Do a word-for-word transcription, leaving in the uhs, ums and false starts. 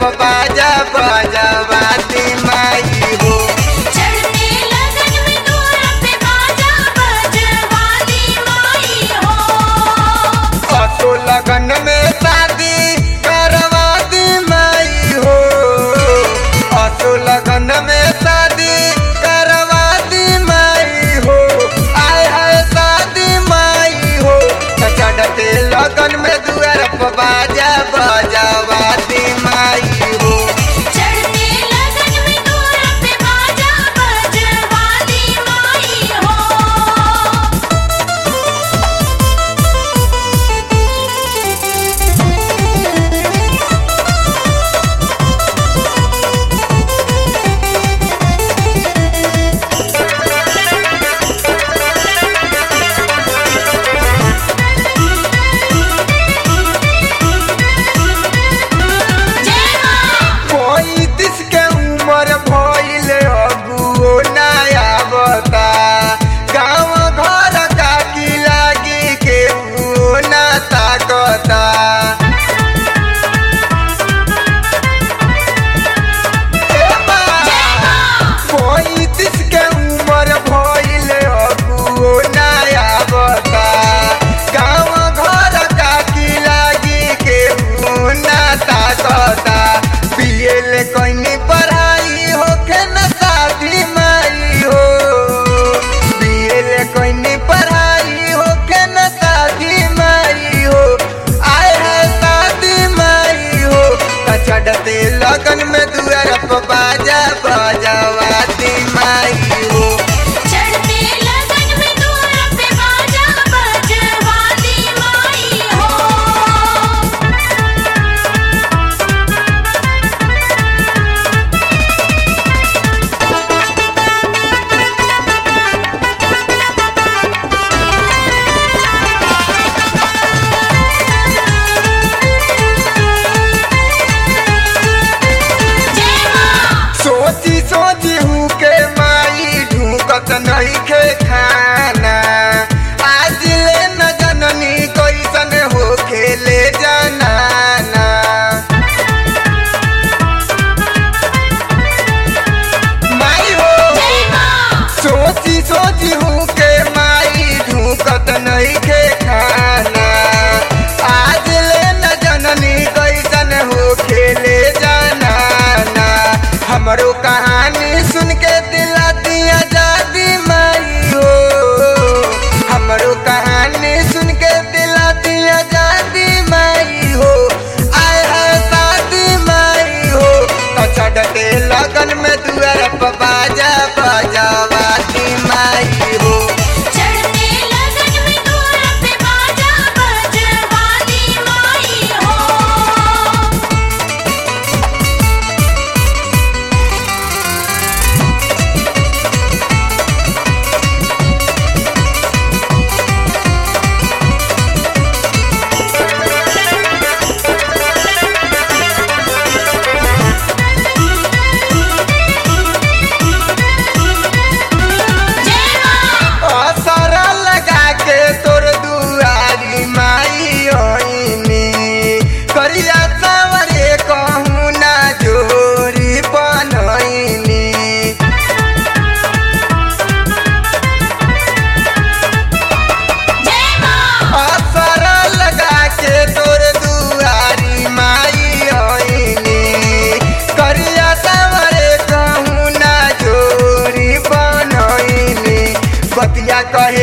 बाजा बजवाती माई हो। चढ़ते लगन में दूर पे बाजा बजवाती माई हो। असो लगन में शादी करवाती माई हो। असो लगन में शादी करवाती माई हो। आय हाय शादी माई हो। चढ़ते लगन में दुआर पर बाजा बजवाती माई हो। चढ़ते लगन में दूर पे बाजा बजवाती माई हो। जय मां। कोई दिस के उम्र भइल अगुओ नया बता। गाँव घर काकी लागी के ना ताकता। ए माँ, कोई दिस के उम्र भइल अगुओ नया बता। गाँव घर काकी लागी के ना ताकता। पियल कइनी पढ़ाई होखे न शादी माई हो। पियल कइनी पढ़ाई होखे न शादी माई हो। आए है शादी माई हो। चढ़ते लगन में दुआर पर बाजा बजवाती माई हो। चढ़ते लगन में दूर पे बाजा बजवाती माई हो। जय मां। सोची सोची हूँ के माई ढूंकत नहीं खे खाना। आज ले न जननी कैसन हो खेले जनाना। माई हो। जय मां। सोची सोची हूँ के माई ढूंकत नहीं खे खाना। आज ले न जननी कैसन हो खेले जनाना। हमरो कहानी सुन के दिला दिया जादी माई हो। हमरो कहानी सुन के दिला दिया जादी माई हो। आय है शादी माई हो। तो चढ़ते लगन में दुआर पर बाजा बजवाती माई हो। चढ़ते लगन में दूर पे बाजा बजवाती माई हो। जय मां। असरा लगा के तोर दुआरी माई ओइनी। करिया सावरे कहूँ ना जोरी बनैनी। जय मां। असरा लगा के तोर दुआरी माई ओइनी। करिया सावरे कहूँ ना जोरी बनैनी। बतिया कहे